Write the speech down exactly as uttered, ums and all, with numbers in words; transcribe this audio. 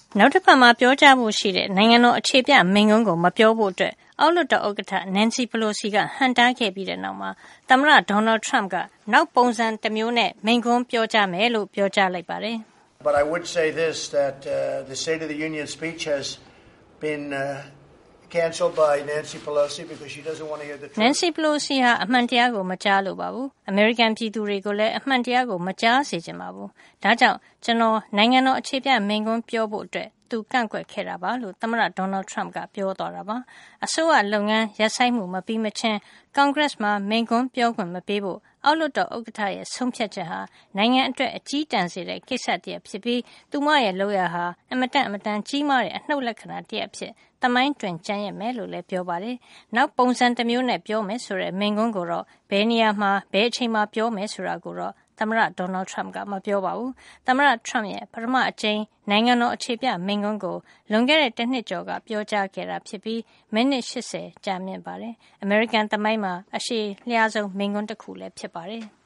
နောက်တစ်ပတ်မှာပြောကြားဖို့ရှိတဲ့နိုင်ငံတော်အခြေပြမိန့်ခွန်းကိုမပြောဖို့အတွက်အောက်လွှတ်တော်ဥက္ကဋ္ဌ Nancy Pelosi ကဟန့်တားခဲ့ပြီးတဲ့နောက်မှာသမ္မတ Donald Trump ကနောက်ပုံစံတစ်မျိုးနဲ့မိန့်ခွန်းပြောကြားမယ်လို့ပြောကြားလိုက်ပါတယ်။ But I would say this, that uh, the State of the Union speech has been uh, cancelled by Nancy Pelosi because she doesn't want to hear the truth. Nancy Pelosi ဟာအမှန်တရားကိုမကြားလိုပါဘူး။ အမေရိကန်ပြည်သူတွေကိုလည်းအမှန်တရားကိုမကြားစေချင်ပါဘူး။ဒါကြောင့်ကျွန်တော်နိုင်ငံတော်အခြေပြမိန့်ခွန်းပြောဖို့အတွက်သူကန့်ကွက်ခဲ့တာပါလို့သမ္မတ Donald Trump ကပြောသွားတာပါ။အစိုးရလုပ်ငန်းရပ်ဆိုင်းမှုမပြီးမချင်း Congress မှာမိန့်ခွန်းပြောခွင့်မပေးဖို့အောက်လွှတ်တော်ဥက္ကဋ္ဌရဲ့ဆုံးဖြတ်ချက်ဟာနိုင်ငံအတွက်အကြီးတန်းစေတဲ့ကိစ္စတရပ်ဖြစ်ပြီးသူမရဲ့လုပ်ရဟာအမတန်အမတန်ကြီးမားတဲ့အနှုတ်လက္ခဏာတရပ်ဖြစ်သမိုင်းတွင်ကျန်ရမယ်လို့လည်းပြောပါတယ်။နောက်ပုံစံတစ်မျိုးနဲ့ပြောမယ်ဆိုတဲ့မိန့်ခွန်းကိုတော့ဘယ်နေရာမှာဘယ်အချိန်မှာပြောမယ်ဆိုတာကိုတော့သမ္မတ Donald Trump ကမပြောပါဘူး။သမ္မတ Trump ရဲ့ပထမအကြိမ်နိုင်ငံတော်အခြေပြမိန့်ခွန်းကိုလွန်ခဲ့တဲ့တစ်နှစ်ကျော်ကပြောကြားခဲ့တာဖြစ်ပြီးမိနစ်၈၀ကြာမြင့်ပါတယ်။ အမေရိကန်သမိုင်းမှာအရှည်လျားဆုံးမိန့်ခွန်းတစ်ခုလည်းဖြစ်ပါတယ်။